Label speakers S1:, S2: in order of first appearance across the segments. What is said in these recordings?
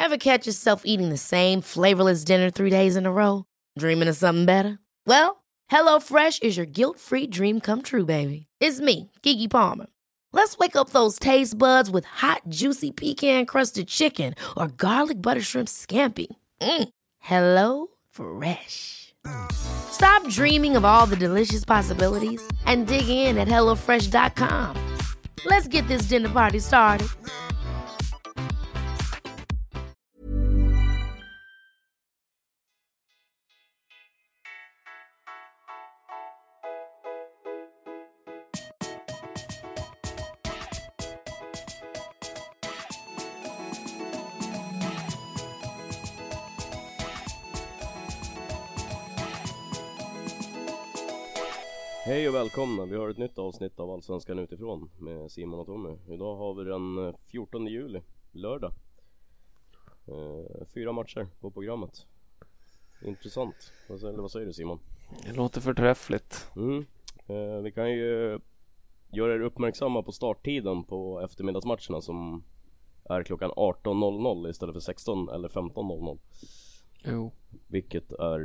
S1: Ever catch yourself eating the same flavorless dinner 3 days in a row? Dreaming of something better? Well, HelloFresh is your guilt-free dream come true, baby. It's me, Keke Palmer. Let's wake up those taste buds with hot, juicy pecan-crusted chicken or garlic butter shrimp scampi. Hello Fresh. Stop dreaming of all the delicious possibilities and dig in at HelloFresh.com. Let's get this dinner party started.
S2: Hej och välkomna, vi har ett nytt avsnitt av Allsvenskan utifrån med Simon och Tommy. Idag har vi den 14 juli, lördag. 4 matcher på programmet. Intressant, vad säger du Simon?
S3: Det låter förträffligt.
S2: Vi kan ju göra er uppmärksamma på starttiden på eftermiddagsmatcherna som är klockan 18.00 istället för 16 eller 15.00.
S3: Jo.
S2: Vilket är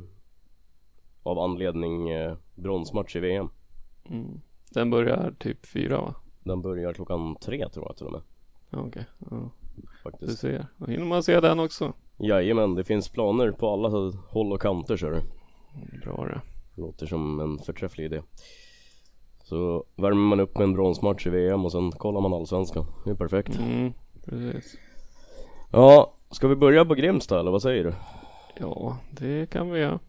S2: av anledning bronsmatch i VM.
S3: Den börjar typ 4 va?
S2: Den börjar klockan 3 tror jag till och med.
S3: Okej, ja.
S2: Faktiskt.
S3: Du ser, då hinner man se den också.
S2: Jajamän, det finns planer på alla håll och kanter så det.
S3: Bra det.
S2: Låter som en förträfflig idé. Så värmer man upp med en bronsmatch i VM och sen kollar man Allsvenskan. Det är perfekt.
S3: Precis.
S2: Ja, ska vi börja på Grimsta eller vad säger du?
S3: Ja, det kan vi göra.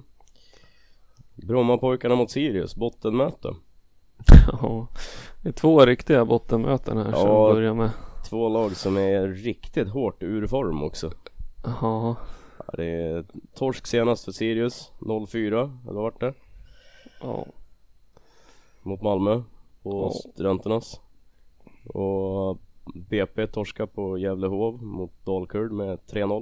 S2: Brommapojkarna mot Sirius, bottenmöte.
S3: Ja, det är 2 riktiga bottenmöten här som vi börjar med.
S2: 2 lag som är riktigt hårt ur form också.
S3: Ja.
S2: Det är torsk senast för Sirius 0-4, eller vart det?
S3: Ja.
S2: Mot Malmö och Studenternas. Och BP torska på Gävlehov mot Dalkurd med 3-0.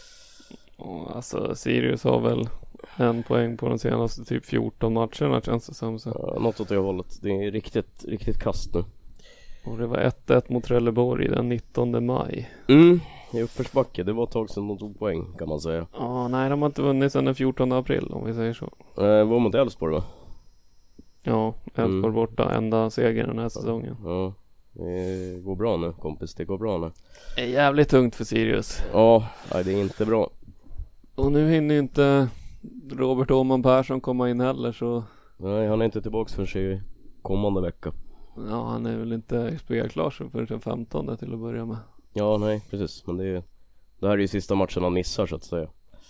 S3: Alltså Sirius har väl 1 poäng på de senaste typ 14 matcherna känns det som. Så.
S2: Något åt det hållet. Det är riktigt kast nu.
S3: Och det var 1-1 mot Trelleborg den 19 maj.
S2: I uppförsbacke. Det var ett tag sedan de tog poäng kan man säga.
S3: Ja, nej de har inte vunnit sedan den 14 april om vi säger så.
S2: Var mot Elfsborg va?
S3: Ja, Elfsborg borta. Enda segern den här säsongen.
S2: Ja, det går bra nu kompis. Det går bra nu.
S3: Det är jävligt tungt för Sirius.
S2: Ja, nej, det är inte bra.
S3: Och nu hinner inte Robert Åhman Persson komma in heller så... Nej,
S2: han är inte tillbaka förrän i kommande vecka.
S3: Ja, han är väl inte spelklar för den 15 till att börja med.
S2: Ja, nej, precis. Men det här är ju sista matchen han missar så att säga.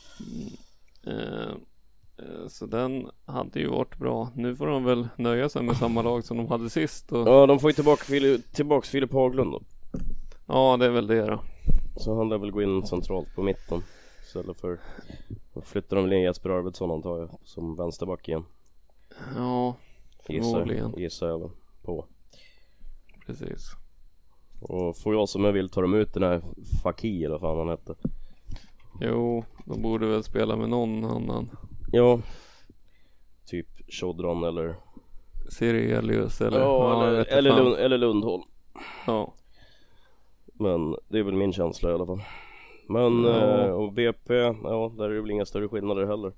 S3: Så den hade ju varit bra. Nu får de väl nöja sig med samma lag som de hade sist. Och...
S2: Ja, de får ju tillbaka Filip Haglund då.
S3: Ja, det är väl det då. Så
S2: han lär väl gå in centralt på mitten. Istället för att flyttar de väl in Jesper Arvidsson antar jag som vänsterback igen.
S3: Ja, förmodligen.
S2: Gissar jag på.
S3: Precis.
S2: Och får jag som jag vill ta dem ut den här Fakir eller vad fan han hette.
S3: Jo, de borde väl spela med någon annan.
S2: Ja. Typ Chodron eller
S3: Sirelius eller
S2: eller Lundholm.
S3: Ja.
S2: Men det är väl min känsla i alla fall. Men och BP, där är det väl inga större skillnader heller.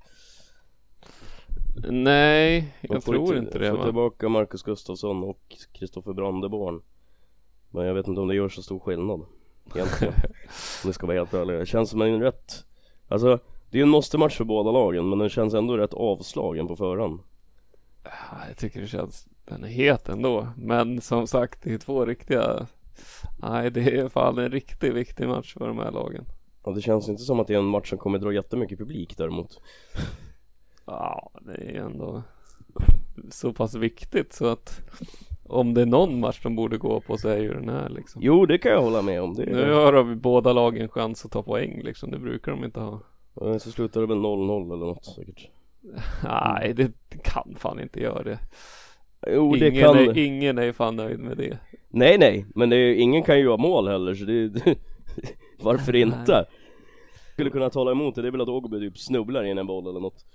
S3: Nej, jag tror inte det.
S2: Får tillbaka Marcus Gustafsson och Kristoffer Brandeborn. Men jag vet inte om det gör så stor skillnad egentligen. Om det ska vara helt ärlig. Det känns som en rätt... Alltså, det är ju en måste-match för båda lagen. Men den känns ändå rätt avslagen på förhand.
S3: Jag tycker det känns... Den är het ändå. Men som sagt, det är 2 riktiga... Nej, det är fan en riktigt viktig match för de här lagen.
S2: Ja, det känns inte som att det är en match som kommer dra jättemycket publik däremot.
S3: Ja, det är ändå så pass viktigt så att om det är någon match de borde gå på så är ju den här liksom.
S2: Jo, det kan jag hålla med om.
S3: Nu har vi båda lagen chans att ta poäng liksom. Det brukar de inte ha.
S2: Ja, så slutar det väl 0-0 eller något säkert.
S3: Nej, det kan fan inte göra det.
S2: Jo,
S3: ingen är fan nöjd med det.
S2: Nej, men ingen kan ju ha mål heller så varför inte? Skulle kunna tala emot det är väl att Ågby typ snubblar in en boll eller något.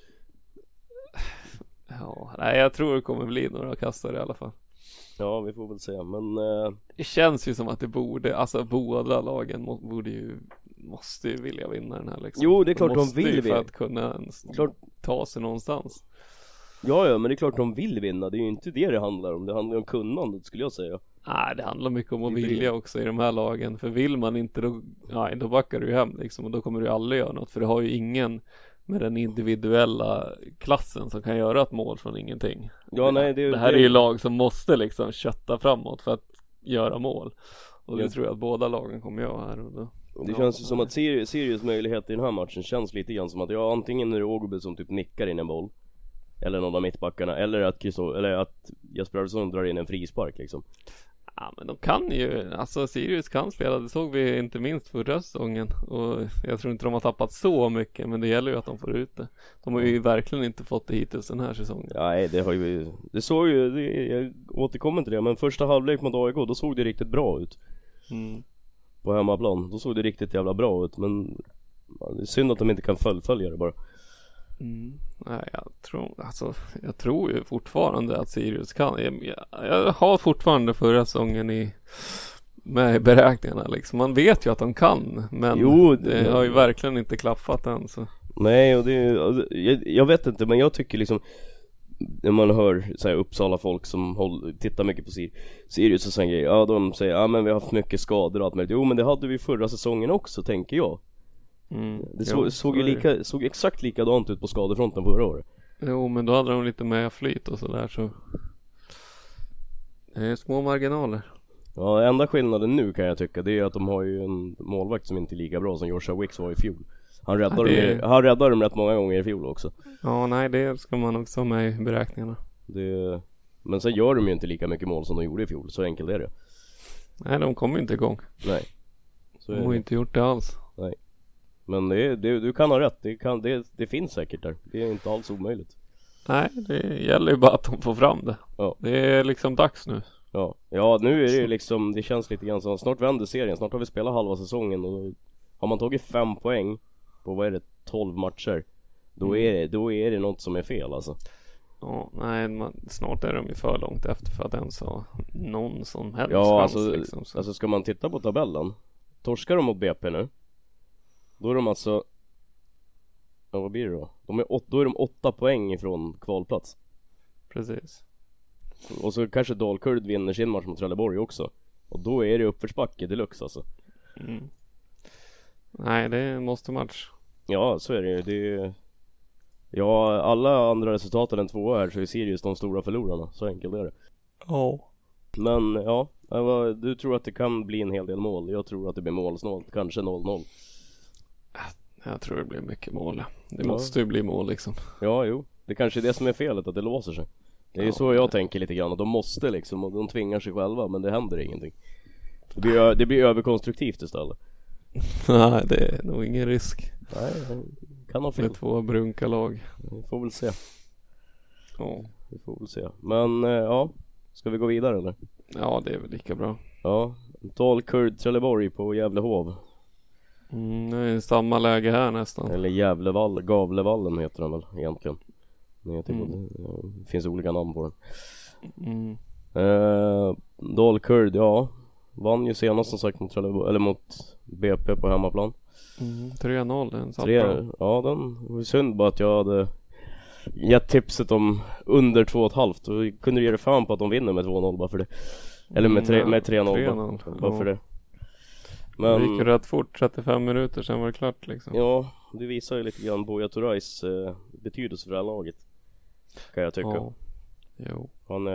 S3: Ja, nej, jag tror det kommer bli några kastare i alla fall.
S2: Ja, vi får väl se, men
S3: det känns ju som att det borde, alltså båda lagen borde ju måste ju vilja vinna den här liksom.
S2: Jo, det är klart de
S3: måste
S2: vill
S3: ju för
S2: vinna.
S3: att kunna ta sig någonstans.
S2: Ja, men det är klart de vill vinna. Det är ju inte det handlar om. Det handlar om kunnandet, skulle jag säga.
S3: Nej, det handlar mycket om att vilja också i de här lagen. För vill man inte, då backar du ju hem liksom. Och då kommer du aldrig göra något. För det har ju ingen med den individuella klassen som kan göra ett mål från ingenting.
S2: Ja, nej,
S3: det här är ju lag som måste liksom kötta framåt för att göra mål. Och det tror jag att båda lagen kommer göra här. Och då,
S2: det känns ju som att Sirius möjlighet i den här matchen känns lite grann som att antingen är det Ågård som typ nickar in en boll, eller någon av mittbackarna, eller att Jesper Arvidsson drar in en frispark liksom.
S3: Ja, men de kan ju, alltså Sirius kan spela, det såg vi inte minst förra säsongen. Och jag tror inte de har tappat så mycket, men det gäller ju att de får ut det. De har ju verkligen inte fått det hittills den här säsongen.
S2: Nej, det såg ju, jag återkommer till det, men första halvlek mot AIK, då såg det riktigt bra ut. På hemmaplan, då såg det riktigt jävla bra ut. Men det är synd att de inte kan fullfölja det bara.
S3: Nej, jag tror ju fortfarande att Sirius kan. Jag har fortfarande förra säsongen med i beräkningarna liksom. Man vet ju att de kan, men det har ju verkligen inte klaffat än så.
S2: Nej, och jag vet inte, men jag tycker liksom, när man hör så här, Uppsala folk som tittar mycket på Sirius och sen grejer, de säger men vi har haft mycket skador och allt möjligt. Jo, men det hade vi förra säsongen också, tänker jag. Det såg exakt likadant ut på skadefronten förra året.
S3: Jo, men då hade de lite mer flyt och sådär, så det är små marginaler.
S2: Ja, enda skillnaden nu kan jag tycka, det är att de har ju en målvakt som inte är lika bra som Joshua Wicks var i fjol. Han räddade dem rätt många gånger i fjol också.
S3: Ja, nej, det ska man också ha med i beräkningarna.
S2: Men sen gör de ju inte lika mycket mål som de gjorde i fjol, så enkelt är det.
S3: Nej, de kommer inte igång.
S2: Nej.
S3: De har inte gjort det alls.
S2: Nej. Men du kan ha rätt, det finns säkert där. Det är inte alls omöjligt.
S3: Nej, det gäller ju bara att de får fram det. Ja. Det är liksom dags nu.
S2: Ja, nu är det ju liksom, det känns lite grann som snart vänder serien. Snart har vi spelat halva säsongen, och har man tagit 5 poäng på 12 matcher, då är det något som är fel alltså.
S3: Ja, nej, snart är de ju för långt efter för att ens ha någon som helst
S2: chans,
S3: chans liksom, så.
S2: Alltså ska man titta på tabellen, torskar de mot BP nu, då är de alltså, vad blir det då? Då är de 8 poäng ifrån kvalplats.
S3: Precis.
S2: Och så kanske Dalkurd vinner sin match mot Trelleborg också, och då är det uppförsbacke deluxe alltså.
S3: Nej, det är en måste-match.
S2: Ja, så är det ju. Ja, alla andra resultat än 2 här, så är Sirius de stora förlorarna. Så enkelt är det.
S3: Ja.
S2: Men ja, du tror att det kan bli en hel del mål. Jag tror att det blir målsnålt, kanske 0-0.
S3: Jag tror det blir mycket mål. Det måste ju bli mål liksom.
S2: Ja, jo. Det kanske är det som är felet, att det låser sig. Det är ju så jag tänker lite grann, att de måste liksom, och de tvingar sig själva, men det händer ingenting. Det blir överkonstruktivt istället.
S3: Nej, det är nog ingen risk.
S2: Nej, kan ha fel.
S3: Med 2 brunka lag.
S2: Vi får väl se.
S3: Ja.
S2: Vi får väl se. Men ja, ska vi gå vidare eller?
S3: Ja, det är väl lika bra.
S2: Ja, Dalkurd Trelleborg på Gävlehov.
S3: Det är samma läge här nästan.
S2: Eller Gavlevallen heter den väl egentligen. Det finns olika namn på den. Dalkurd, ja, vann ju senast som sagt mot Trelleborg, eller mot BP på hemmaplan.
S3: 3-0, den satt
S2: bra. Ja, den var synd bara att jag hade gett tipset om under 2,5. Då kunde du ge det fan på att de vinner med 2-0 bara för det. Eller med 3-0 bara för det. Men
S3: det gick rätt fort, 35 minuter sen var det klart liksom.
S2: Ja, det visar ju lite grann Buya Turais betydelse för det här laget, kan jag tycka.
S3: Ja. Jo.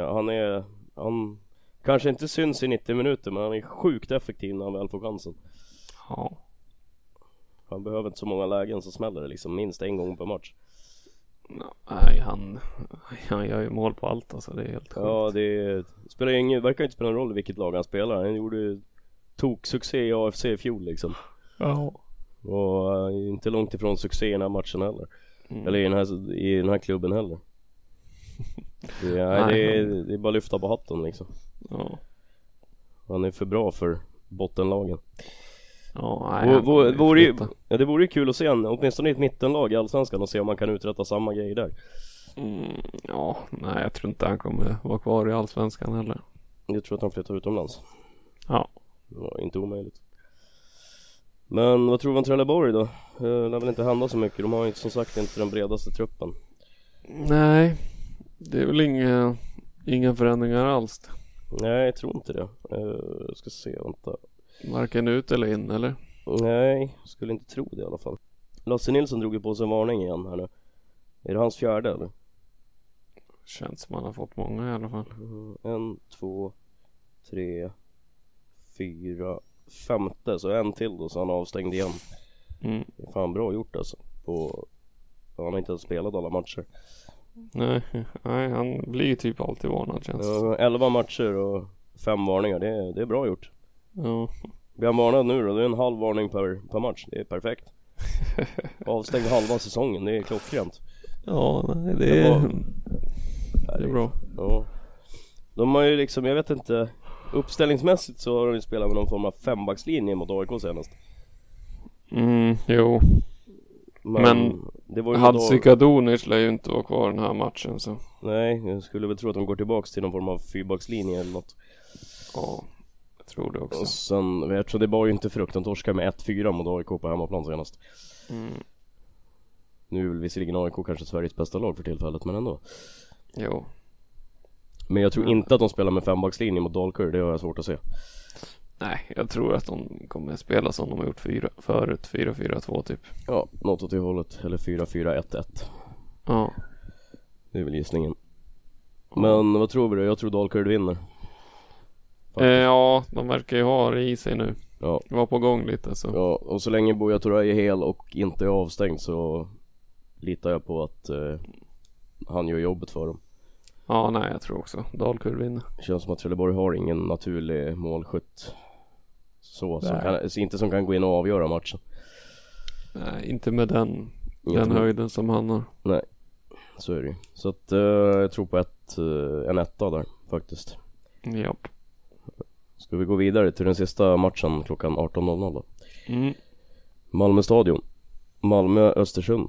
S2: Han kanske inte syns i 90 minuter, men han är sjukt effektiv när han väl får chansen.
S3: Ja.
S2: Han behöver inte så många lägen, så smäller det liksom minst en gång per match.
S3: Nej, han gör ju mål på allt alltså, det är helt sjukt.
S2: Ja, det verkar inte spela någon roll i vilket lag han spelar. Han gjorde succé i AFC i fjol liksom.
S3: Ja.
S2: Och inte långt ifrån succé i den här matchen heller. Eller i den här klubben heller. Det är bara lyfta på hatten liksom.
S3: Ja.
S2: Han är för bra för bottenlagen.
S3: Ja,
S2: det vore ju kul att se åtminstone ett mittenlag i Allsvenskan och se om man kan uträtta samma grej där.
S3: Ja, nej, jag tror inte han kommer vara kvar i Allsvenskan heller.
S2: Jag tror att han flyttar utomlands.
S3: Ja.
S2: Det var inte omöjligt. Men vad tror du om Trelleborg då? Det lär väl inte hända så mycket. De har ju som sagt inte den bredaste truppen.
S3: Nej, det är väl inga förändringar alls.
S2: Nej, jag tror inte det. Jag ska se, vänta.
S3: Varken ut eller in, eller?
S2: Nej, skulle inte tro det i alla fall. Lasse Nilsson drog ju på sig en varning igen här nu. Är det hans fjärde eller?
S3: Känns som man har fått många i alla fall.
S2: 1, 2, 3, 4, femte. Så en till då, så han avstängd igen. Det är fan bra gjort alltså. Han har inte ens spelat alla matcher.
S3: Nej, han blir ju typ alltid varnad, känns det.
S2: 11 matcher och 5 varningar, det är bra gjort.
S3: Ja.
S2: Blir han varnad nu då, det är en halv varning per match. Det är perfekt. Avstängd halva säsongen, det är klockrent.
S3: Ja, nej, det är bra.
S2: Ja. De har ju liksom, jag vet inte, uppställningsmässigt så har de ju spelat med någon form av fembackslinje mot AIK senast.
S3: Jo. Men
S2: det var ju
S3: Hadzikadunic lär ju inte vara kvar den här matchen, så.
S2: Nej, jag skulle väl tro att de går tillbaks till någon form av fyrbackslinje eller något.
S3: Ja, jag tror det också.
S2: Och sen, eftersom det var ju inte frukt, de torskade med 1-4 mot AIK på hemmaplan senast. Nu är väl visserligen AIK kanske Sveriges bästa lag för tillfället, men ändå.
S3: Jo.
S2: Men jag tror inte att de spelar med fembackslinje mot Dalkurd, det har jag svårt att se.
S3: Nej, jag tror att de kommer spela som de har gjort förut, 4-4-2 typ.
S2: Ja, något åt det hållet, eller 4-4-1-1.
S3: Ja.
S2: Det är väl gissningen. Men vad tror vi då? Jag tror Dalkurd vinner.
S3: Ja, de verkar ju ha det i sig nu.
S2: Ja.
S3: Var på gång lite så.
S2: Ja, och så länge Buya Turay är hel och inte är avstängd så litar jag på att han gör jobbet för dem.
S3: Ja, nej, jag tror också Dalkurd vinner.
S2: Det känns som att Trelleborg har ingen naturlig målskytt. Inte som kan gå in och avgöra matchen.
S3: Nej, inte med den höjden som han har.
S2: Nej, så är det ju. Så att jag tror på en etta där faktiskt.
S3: Japp.
S2: Ska vi gå vidare till den sista matchen klockan 18.00 då? Malmö stadion. Malmö-Östersund.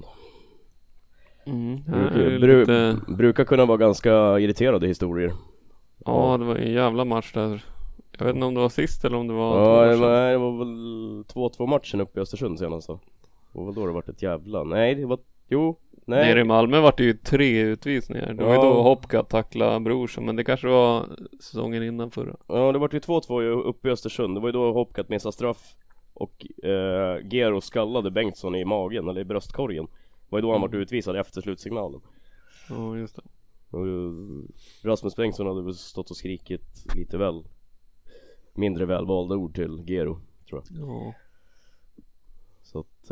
S2: Brukar kunna vara ganska irriterade historier.
S3: Ja, det var en jävla match där. Jag vet inte om det var sist eller om det var
S2: det var väl 2-2 matchen uppe i Östersund senast då. Och väl då det varit ett jävla. Nej, det var nere
S3: i Malmö var det ju 3 utvisningar. Det var ju då Hopka tackla Brorsson, men det kanske var säsongen innan förra.
S2: Ja, det var ju 2-2 uppe i Östersund. Det var ju då Hopka missade straff och Gero skallade Bengtsson i magen eller i bröstkorgen. Det var ju då han var utvisad efter slutsignalen.
S3: Ja, just det.
S2: Och Rasmus Bengtsson hade väl stått och skrikit lite mindre välvalda ord till Gero, tror jag.
S3: Ja.
S2: Så att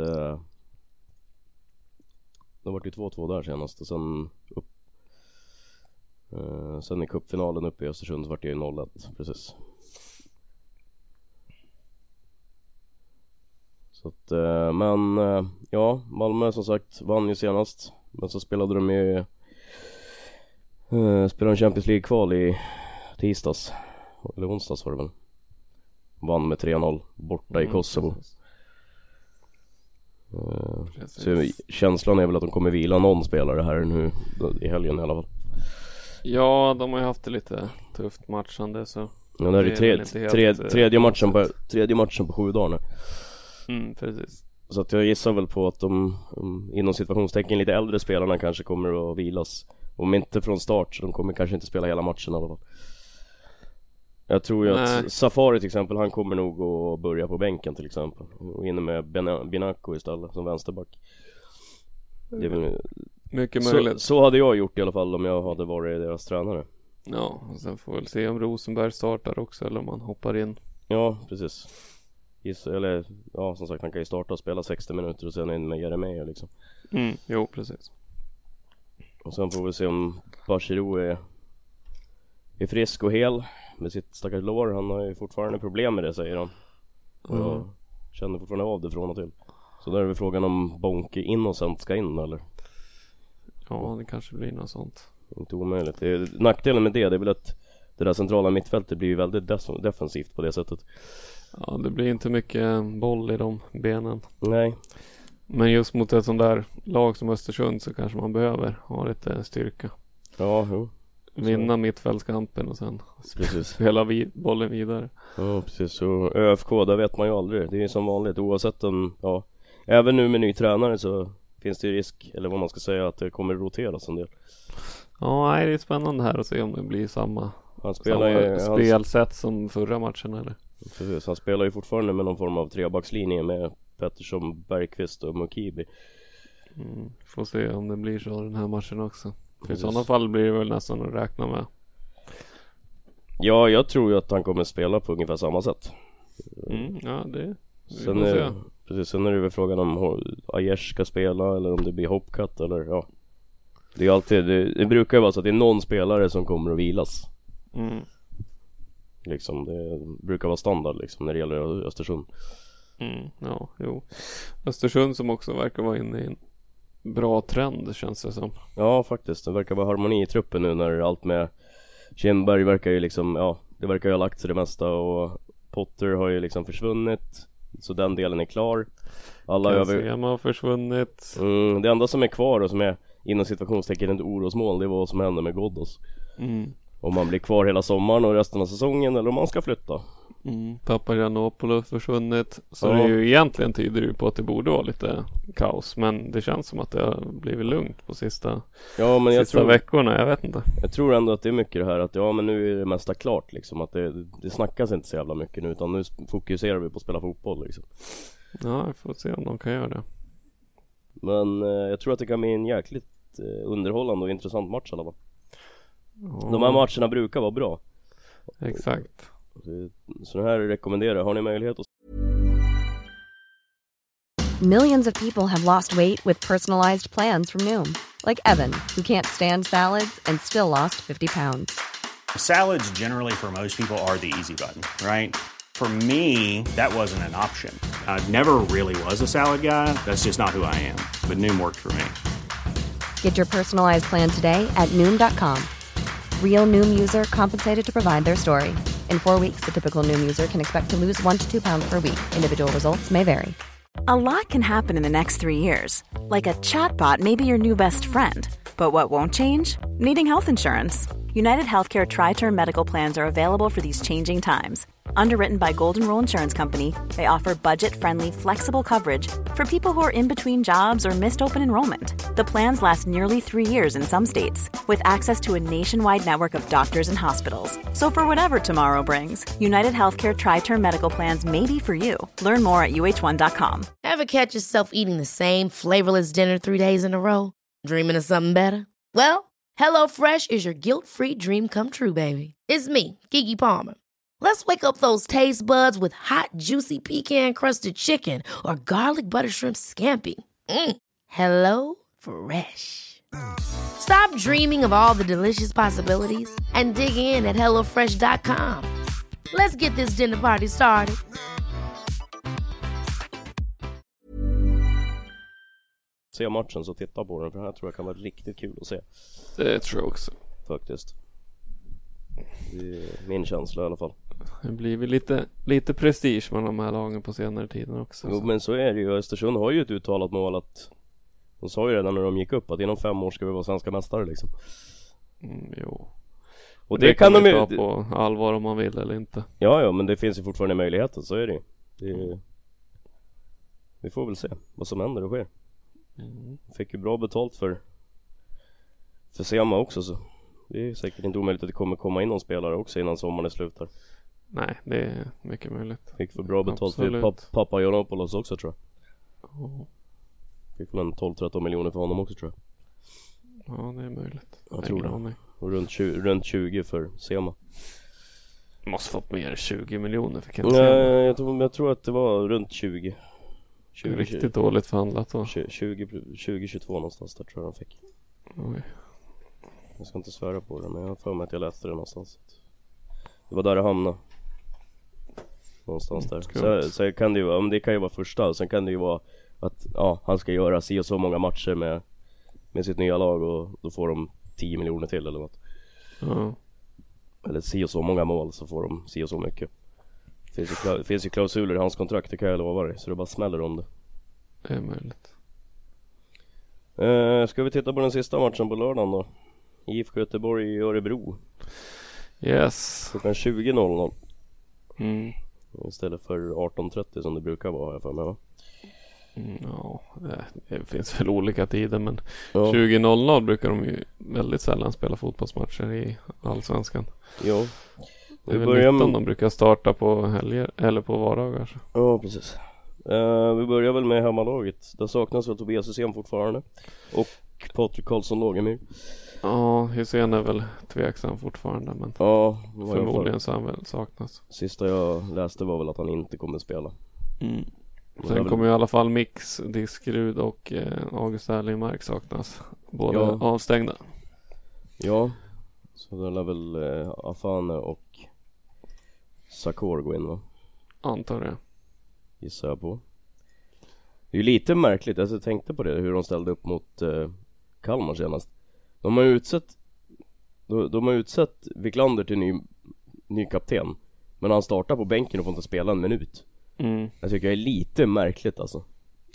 S2: det var ju 2-2 där senast. Och sen i cupfinalen uppe i Östersund så var det ju 0-1 precis. Så att, men ja, Malmö som sagt vann ju senast. Men så spelade de ju Champions League kval i tisdags. Eller onsdags var det väl. Vann med 3-0 borta i Kosovo. Så känslan är väl att de kommer vila någon spelare här nu i helgen i alla fall.
S3: Ja, de har ju haft det lite tufft matchande så.
S2: Ja, det är tredje matchen på 7 dagar nu.
S3: Precis.
S2: Så att jag gissar väl på att de inom situationstecken lite äldre spelarna kanske kommer att vilas. Om inte från start, så de kommer kanske inte spela hela matchen i alla fall. Jag tror ju att Safari till exempel, han kommer nog att börja på bänken till exempel. Och inne med Binaco istället som vänsterback. Det är väl
S3: mycket möjligt.
S2: Så hade jag gjort i alla fall om jag hade varit deras tränare.
S3: Ja, och sen får vi väl se om Rosenberg startar också eller om han hoppar in.
S2: Ja, precis. Eller ja, som sagt, han kan ju starta och spela 60 minuter och sen in med Jeremejeff liksom.
S3: Jo, precis.
S2: Och sen får vi se om Bachirou är frisk och hel med sitt stackars lår. Han har ju fortfarande problem med det, säger han. Och jag känner fortfarande av det från och till. Så där är väl frågan om Bonke Innocent ska in eller?
S3: Ja, det kanske blir något sånt.
S2: Inte omöjligt. Nackdelen med det är väl att det där centrala mittfältet blir ju väldigt defensivt på det sättet.
S3: Ja, det blir inte mycket boll i de benen.
S2: Nej.
S3: Men just mot ett sånt där lag som Östersund så kanske man behöver ha lite styrka.
S2: Ja, jo.
S3: vinna mittfältskampen och sen
S2: precis.
S3: spela bollen vidare.
S2: Ja, precis. Och ÖFK, där vet man ju aldrig. Det är som vanligt, oavsett om, ja, även nu med ny tränare så finns det ju risk, eller vad man ska säga, att det kommer roteras en del.
S3: Ja, nej, det är spännande här att se om det blir samma spelsätt som förra matchen eller.
S2: Precis, han spelar ju fortfarande med någon form av trebackslinje med Pettersson, Bergqvist och Mukibi.
S3: Får se om det blir så den här matchen också. I sådana fall blir det väl nästan att räkna med.
S2: Ja, jag tror ju att han kommer spela på ungefär samma sätt.
S3: Ja, det
S2: sen är det väl frågan om Aiesh ska spela eller om det blir Hopcat eller ja. Det är alltid, det brukar ju vara så att det är någon spelare som kommer att vilas. Liksom, det brukar vara standard liksom när det gäller Östersund.
S3: Ja, jo. Östersund som också verkar vara inne i en bra trend, känns det som.
S2: Ja, faktiskt. Det verkar vara harmoni i truppen nu när allt med Kinberg verkar ju liksom, ja, det verkar ju ha lagt sig det mesta och Potter har ju liksom försvunnit. Så den delen är klar. Alla
S3: har försvunnit.
S2: Det enda som är kvar och som är inom situationstecken ett orosmål, det var vad som hände med Ghoddos. Om man blir kvar hela sommaren och resten av säsongen eller om man ska flytta.
S3: Papagiannopoulos försvunnit. Så det är ju egentligen tyder ju på att det borde vara lite kaos. Men det känns som att det har blivit lugnt på sista veckorna. Jag vet inte.
S2: Jag tror ändå att det är mycket det här att ja, men nu är det mesta klart liksom. Att det snackas inte så jävla mycket nu, utan nu fokuserar vi på att spela fotboll liksom.
S3: Ja, jag får se om de kan göra det.
S2: Men jag tror att det kan bli en jäkligt underhållande och intressant match i alla fall. De här matcherna brukar vara bra.
S3: Exakt.
S2: Så det här rekommenderar. Har ni möjlighet att...
S4: Millions of people have lost weight with personalized plans from Noom. Like Evan, who can't stand salads and still lost 50 pounds.
S5: Salads generally for most people are the easy button, right? For me, that wasn't an option. I never really was a salad guy. That's just not who I am. But Noom worked for me.
S4: Get your personalized plan today at Noom.com. Real Noom user compensated to provide their story. In 4 weeks, the typical Noom user can expect to lose 1 to 2 pounds per week. Individual results may vary.
S6: A lot can happen in the next 3 years. Like a chatbot may be your new best friend. But what won't change? Needing health insurance. United Healthcare Tri-Term Medical Plans are available for these changing times. Underwritten by Golden Rule Insurance Company, they offer budget-friendly, flexible coverage for people who are in between jobs or missed open enrollment. The plans last nearly 3 years in some states, with access to a nationwide network of doctors and hospitals. So for whatever tomorrow brings, United Healthcare Tri-Term Medical Plans may be for you. Learn more at uh1.com.
S1: Ever catch yourself eating the same flavorless dinner 3 days in a row? Dreaming of something better? Well, HelloFresh is your guilt-free dream come true, baby. It's me, Keke Palmer. Let's wake up those taste buds with hot, juicy pecan-crusted chicken or garlic butter shrimp scampi. Hello Fresh. Stop dreaming of all the delicious possibilities and dig in at HelloFresh.com. Let's get this dinner party started.
S2: Se matchen så titta på den, för den här tror jag kan vara riktigt kul att se.
S3: Det tror jag också.
S2: Faktiskt. Det är min känsla i alla fall.
S3: Det blir väl lite prestige med de här lagen på senare tiden också.
S2: Jo, men så är det ju. Östersund har ju ett uttalat mål att de sa ju redan när de gick upp att inom 5 år ska vi vara svenska mästare liksom.
S3: Jo.
S2: Och det kan de ju
S3: ta på allvar om man vill eller inte.
S2: Ja, men det finns ju fortfarande möjligheter, så är det ju. Vi får väl se vad som händer och sker. Fick ju bra betalt för Sema också, så det är säkert inte omöjligt att det kommer komma in någon spelare också innan sommaren är slut här.
S3: Nej, det är mycket möjligt.
S2: Fick för bra betalt för Papagiannopoulos också, tror jag. Fick väl en 12-13 miljoner för honom också, tror jag.
S3: Ja, det är möjligt.
S2: Jag tror det. Och runt 20 för Sema.
S3: Måste fått mer 20 miljoner för
S2: Sema. Jag tror att det var runt 20.
S3: Riktigt dåligt förhandlat då.
S2: 20-22 någonstans där tror jag de fick.
S3: Oj.
S2: Jag ska inte svära på det, men jag har för mig att jag läste det någonstans. Det var där det hamnade. Någonstans där. Så kan det ju vara, men det kan ju vara första. Och sen kan det ju vara att han ska göra si och så många matcher med sitt nya lag, och då får de 10 miljoner till eller något. Eller si och så många mål, så får de si och så mycket. Det finns ju klausuler i hans kontrakt, det kan jag lova dig. Så det bara smäller om det.
S3: Det är möjligt.
S2: Ska vi titta på den sista matchen på lördagen då? IFK Göteborg i Örebro.
S3: Yes.
S2: Klockan 20.00. Istället för 18.30 som det brukar vara här för mig, va?
S3: Ja, det finns väl olika tider, men 20.00 brukar de ju väldigt sällan spela fotbollsmatcher i Allsvenskan.
S2: Jo.
S3: Det är väl 19 de brukar starta på helger eller på vardagar. Så.
S2: Ja, precis. Vi börjar väl med hemmalaget. Där saknas väl Tobias Hysén fortfarande. Och Patrik Karlsson Lagemyr.
S3: Ja, Hysén är väl tveksam fortfarande, men förmodligen så han väl saknas.
S2: Sista jag läste var väl att han inte kommer spela.
S3: Sen kommer ju i alla fall Mix, Diskerud och August Erlingmark saknas. Båda avstängda. Ja,
S2: så det lär väl Afane och Sakor gå in, va?
S3: Antar det.
S2: Gissar jag på. Det är ju lite märkligt, alltså jag tänkte på det, hur de ställde upp mot Kalmar senast. De har utsett Wiklander till ny kapten, men han startar på bänken och får inte spela en minut. Jag tycker det är lite märkligt alltså.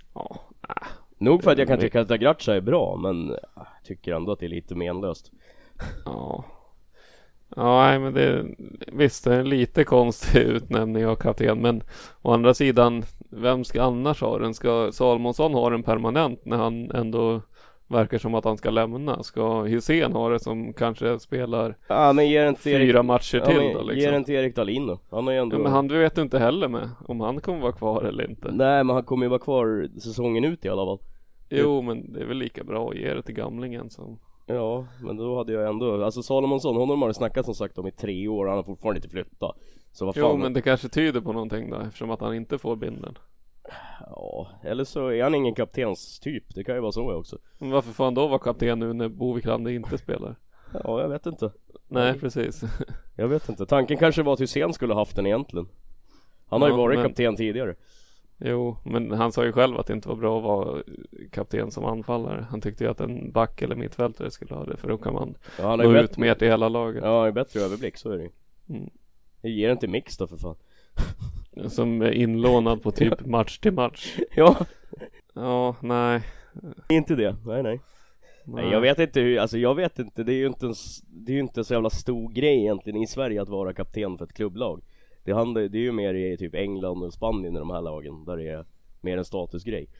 S2: Nog för att jag kan tycka att Dagracha är bra, men jag tycker ändå att det är lite menlöst.
S3: Ja, nej, men visst, det är en lite konstig utnämning av kapten, men å andra sidan, vem ska annars ha den? Ska Salomonsson ha den permanent när han ändå verkar som att han ska lämna? Ska Hysén ha det som kanske spelar
S2: men
S3: 4 matcher till då, liksom?
S2: Ger den till Erik Dahlin då. Han har ju ändå...
S3: men han vet inte heller med om han kommer vara kvar eller inte.
S2: Nej, men han kommer ju vara kvar säsongen ut i alla fall.
S3: Jo, men det är väl lika bra att ge det till gamlingen som...
S2: Ja, men då hade jag ändå... Alltså Salomonsson, honom har det snackat som sagt om i 3 år. Han har fortfarande inte flyttat. Så vad fan...
S3: Jo, men det kanske tyder på någonting då, eftersom att han inte får binden.
S2: Ja, eller så är han ingen kaptenstyp. Det kan ju vara så också.
S3: Men varför får han då vara kapten nu när Bo Wiklander inte spelar?
S2: Ja, jag vet inte.
S3: Nej, precis.
S2: Jag vet inte. Tanken kanske var att Hysén skulle haft den egentligen. Han har ju varit kapten tidigare.
S3: Jo, men han sa ju själv att det inte var bra att vara kapten som anfallare. Han tyckte ju att en back eller mittfältare skulle ha det, för då kan man nå ut mer till hela laget.
S2: Ja, det är bättre överblick, så är det. Det ger inte mix då för fan.
S3: Som är inlånad på typ match till match. Ja, nej.
S2: Inte det, nej. Nej, jag vet inte hur, alltså jag vet inte. Det är ju inte så jävla stor grej egentligen i Sverige att vara kapten för ett klubblag. Det är ju mer i typ England och Spanien i de här lagen, där det är mer en statusgrej.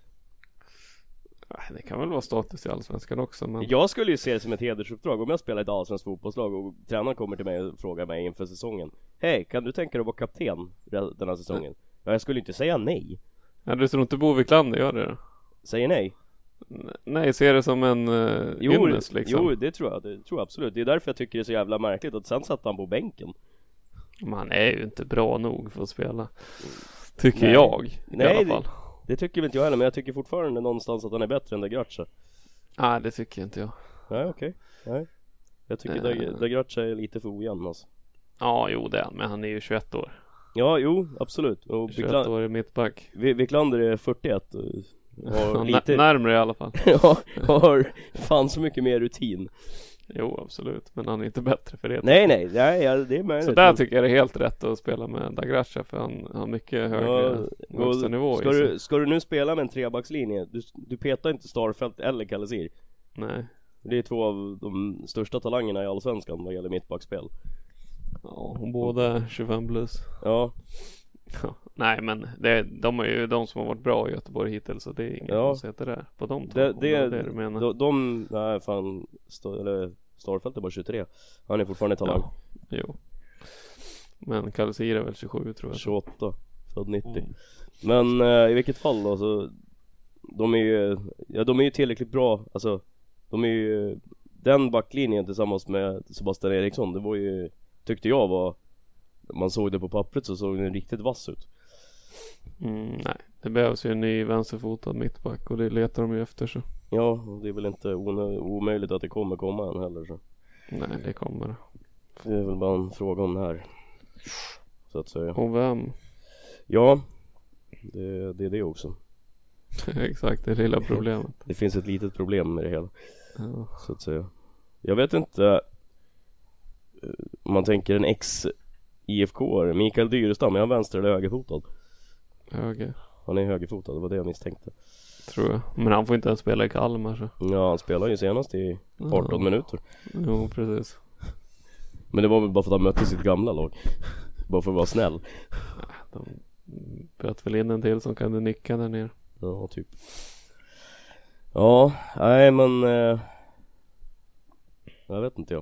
S3: Det kan väl vara status i Allsvenskan också, men...
S2: Jag skulle ju se det som ett hedersuppdrag om jag spelar i ett allsvenskt fotbollslag och tränaren kommer till mig och frågar mig inför säsongen: hej, kan du tänka dig att vara kapten den här säsongen? Ja, jag skulle inte säga nej.
S3: Ja, du tror inte Bo Wiklander gör det då?
S2: Säger nej?
S3: Nej, ser det som en ynnest liksom.
S2: Jo, det tror jag absolut. Det är därför jag tycker det är så jävla märkligt att sen satt han på bänken.
S3: Man är ju inte bra nog för att spela, tycker jag i alla fall.
S2: Det tycker väl inte jag heller, men jag tycker fortfarande någonstans att han är bättre än Dagracha.
S3: Nej, det tycker inte jag.
S2: Nej, okej. Nej. Jag tycker Dagracha är lite för ojämn alltså.
S3: Ja, jo det är han, men han är ju 21 år.
S2: Ja, jo, absolut. Och
S3: 21 år i mittback.
S2: Wiklander är 41.
S3: Lite... närmare i alla fall.
S2: Ja, har fan så mycket mer rutin.
S3: Jo, absolut, men han är inte bättre för det.
S2: Nej, det är möjligt.
S3: Så där tycker jag det är helt rätt att spela med Dagracha, för han har mycket högre högsta nivå.
S2: Ska du nu spela med en trebackslinje? Du petar inte Starfelt eller Kalesir.
S3: Nej.
S2: Det är 2 av de största talangerna i Allsvenskan vad gäller mittbackspel.
S3: Ja, och båda 25 plus.
S2: Ja.
S3: Nej, men de är ju de som har varit bra i Göteborg hittills, så det är inget konstigt det där på de två.
S2: Det
S3: du menar.
S2: Nej, fan, Starfelt är bara 23. Han är fortfarande talang.
S3: Ja, jo. Men Kalesir är väl 27 tror jag.
S2: 28, född 90. Men i vilket fall då, så de är ju tillräckligt bra. Alltså, de är ju den backlinjen tillsammans med Sebastian Eriksson. Det var ju, tyckte jag var, man såg det på pappret så såg det riktigt vass ut.
S3: Nej, det behövs ju en ny vänsterfotad mittback, och det letar de ju efter så.
S2: Ja, och det är väl inte omöjligt att det kommer komma än heller så.
S3: Nej, det kommer.
S2: Det är väl bara en fråga om det här, så att säga.
S3: Och vem?
S2: Ja, det är det också.
S3: Exakt, det lilla problemet.
S2: Det finns ett litet problem med det hela, så att säga. Jag vet inte om man tänker en ex-IFK, Mikael Dyrestam, är han vänster eller högerfotad?
S3: Höger.
S2: Han är högerfotad, det var det jag misstänkte.
S3: tror jag. Men han får inte ens spela i Kalmar så.
S2: Ja, han spelar ju senast i 18 minuter.
S3: Jo, precis.
S2: Men det var väl bara för att han mötte sitt gamla lag. Bara för att vara snäll.
S3: De böt väl in en del som kunde nicka där nere.
S2: Ja, typ. Ja, nej men jag vet inte jag.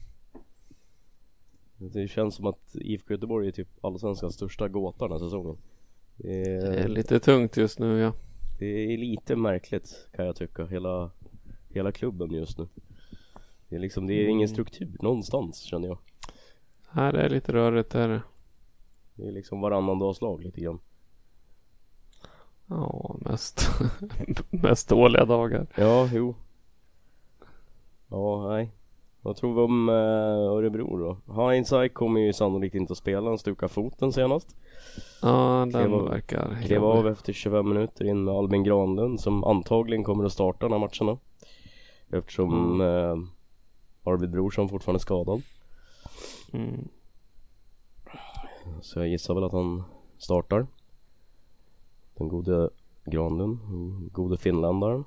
S2: Det känns som att IFK Göteborg är typ allsvenskans största gåta den här säsongen.
S3: Det är lite tungt just nu, ja.
S2: Det är lite märkligt kan jag tycka. Hela klubben just nu. Det är liksom, det är ingen struktur någonstans känner jag.
S3: Här är lite rörigt där.
S2: Det är liksom varannan dags lag lite grann.
S3: Ja, mest dåliga dagar.
S2: Ja, jo. Ja, nej. Vad tror vi om Örebro då? Hindsight kommer ju sannolikt inte att spela. Han stukar foten senast.
S3: Ja, den verkar
S2: klev av efter 25 minuter in med Albin Granlund som antagligen kommer att starta den här matcherna. Eftersom Arvid Brorsson fortfarande är skadad. Så jag gissar väl att han startar. Den gode Granlund, gode finländaren.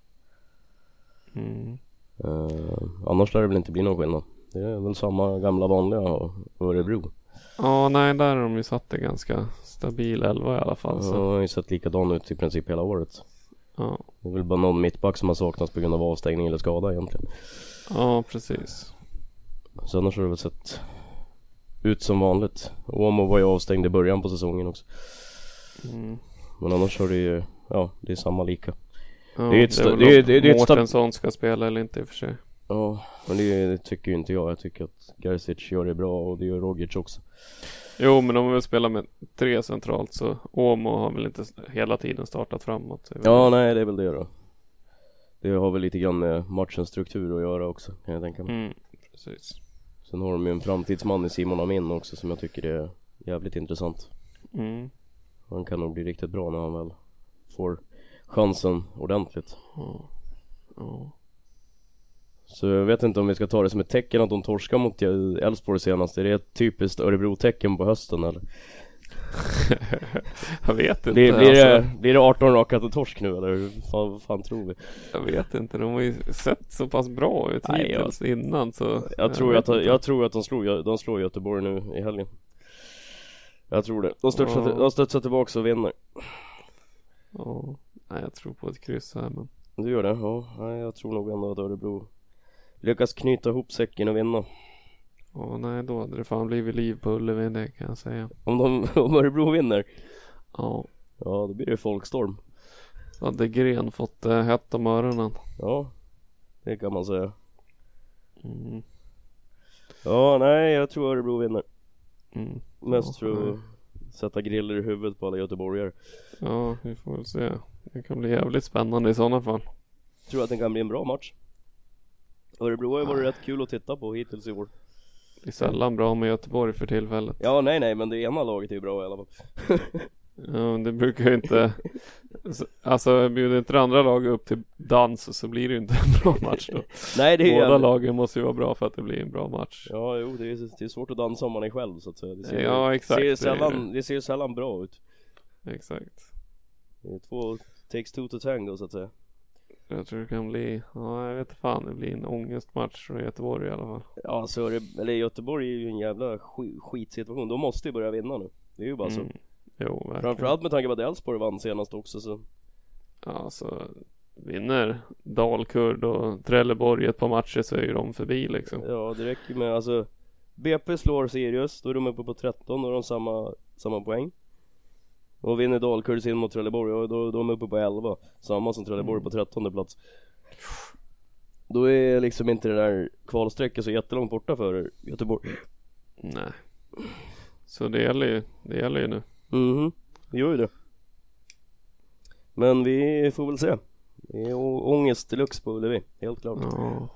S2: Annars lär det väl inte bli någon skillnad. Det är väl samma gamla vanliga Örebro.
S3: Ja, nej, där har de ju satt det ganska stabil 11 i alla fall. Så.
S2: Ja, det har ju sett likadan ut i princip hela året.
S3: Ja.
S2: Det är väl bara någon mittback som har saknats på grund av avstängning eller skada egentligen.
S3: Ja, precis.
S2: Så annars har det väl sett ut som vanligt. Åmo var ju avstängd i början på säsongen också. Men annars har det ju, ja, det är samma lika.
S3: Ja, det är Mårtensson ska spela eller inte i och för sig.
S2: Ja, men det tycker ju inte jag. Jag tycker att Garcic gör det bra och det gör Rogic också.
S3: Jo, men om vi vill spela med 3 centralt så Åmo har väl inte hela tiden startat framåt.
S2: Ja, nej, det är väl det då. Det har väl lite grann med matchens struktur att göra också, kan jag tänka mig.
S3: Precis.
S2: Sen har de ju en framtidsman i Simon Amin också som jag tycker är jävligt intressant. Han kan nog bli riktigt bra när han väl får chansen ordentligt.
S3: Ja.
S2: Så jag vet inte om vi ska ta det som ett tecken att de torskar mot Elfsborg senast. Är det ett typiskt Örebro-tecken på hösten eller?
S3: Jag vet inte.
S2: Blir det 18 raka till torsk nu eller vad fan tror vi?
S3: Jag vet inte, de har ju sett så pass bra ut hittills innan så.
S2: Jag tror att de slår Göteborg nu i helgen. Jag tror det. De studsar tillbaka och vinner.
S3: Ja, nej, jag tror på ett kryss här men.
S2: Du gör det? Ja, nej, jag tror nog ändå att Örebro lyckas knyta ihop säcken och vinna.
S3: Ja, nej, då hade det fan blivit liv på Ullevi, det kan jag säga.
S2: Om Örebro vinner?
S3: Ja,
S2: då blir det folkstorm.
S3: Så hade Gren fått hett om öronen.
S2: Ja, det kan man säga. Ja, nej, jag tror Örebro vinner. Mest för att sätta griller i huvudet på alla göteborgare.
S3: Ja, vi får väl se. Det kan bli jävligt spännande i sådana fall.
S2: Tror att det kan bli en bra match. Örebro har ju varit rätt kul att titta på hittills i år.
S3: Det är sällan bra med Göteborg för tillfället.
S2: Ja, nej, men det ena laget är ju bra i alla fall.
S3: Ja, det brukar ju inte. Alltså bjuder inte det andra laget upp till dans så blir det ju inte en bra match då.
S2: Nej, det är
S3: båda lagen måste ju vara bra för att det blir en bra match.
S2: Ja, jo, det är svårt att dansa om man är själv så att säga.
S3: Exakt.
S2: Det ser ju sällan bra ut.
S3: Exakt.
S2: Det är takes two to tango så att säga.
S3: Jag tror det kan bli, ja, jag vet fan, det blir en ångestmatch från Göteborg i alla fall.
S2: Ja, så Göteborg är ju en jävla skitsituation. De måste ju börja vinna nu. Det är ju bara så.
S3: Jo, verkligen.
S2: Framförallt med tanke på att Elfsborg vann senast också så.
S3: Ja, så vinner Dalkurd och Trelleborg ett par matcher så är ju de förbi liksom.
S2: Ja, det räcker med, alltså BP slår Sirius, då är de uppe på 13 och de samma poäng. Och vinner Dalkurd sin mot Trelleborg och då är de uppe på 11. Samma som Trelleborg på 13:e plats. Då är liksom inte det där kvalsträcket så jättelångt borta för Göteborg.
S3: Nej. Så det gäller ju nu.
S2: Det gör ju det. Men vi får väl se. Det är ångest deluxe på Ullevi, helt klart.
S3: Ja,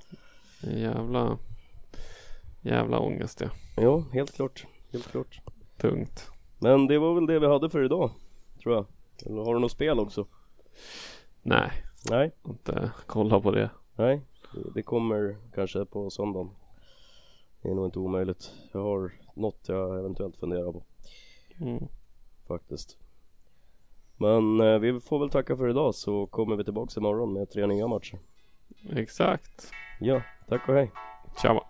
S3: jävla ångest, ja.
S2: Ja, helt klart.
S3: Tungt.
S2: Men det var väl det vi hade för idag, tror jag. Eller har du något spel också?
S3: Nej. Inte kolla på det.
S2: Nej, det kommer kanske på söndagen. Det är nog inte omöjligt. Jag har något jag eventuellt funderar på. Faktiskt. Men vi får väl tacka för idag, så kommer vi tillbaka imorgon med 3 nya matcher.
S3: Exakt.
S2: Ja, tack och hej.
S3: Ciao.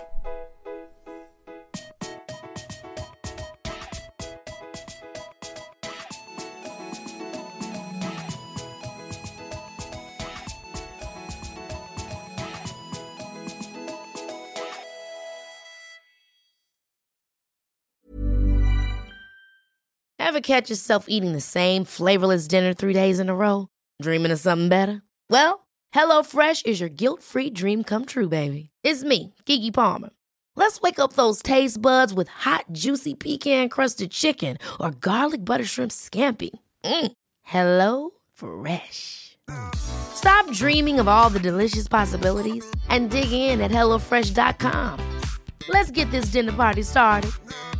S1: Ever catch yourself eating the same flavorless dinner 3 days in a row? Dreaming of something better? Well, HelloFresh is your guilt-free dream come true, baby. It's me, Keke Palmer. Let's wake up those taste buds with hot, juicy pecan-crusted chicken or garlic butter shrimp scampi. Hello Fresh. Stop dreaming of all the delicious possibilities and dig in at HelloFresh.com. Let's get this dinner party started.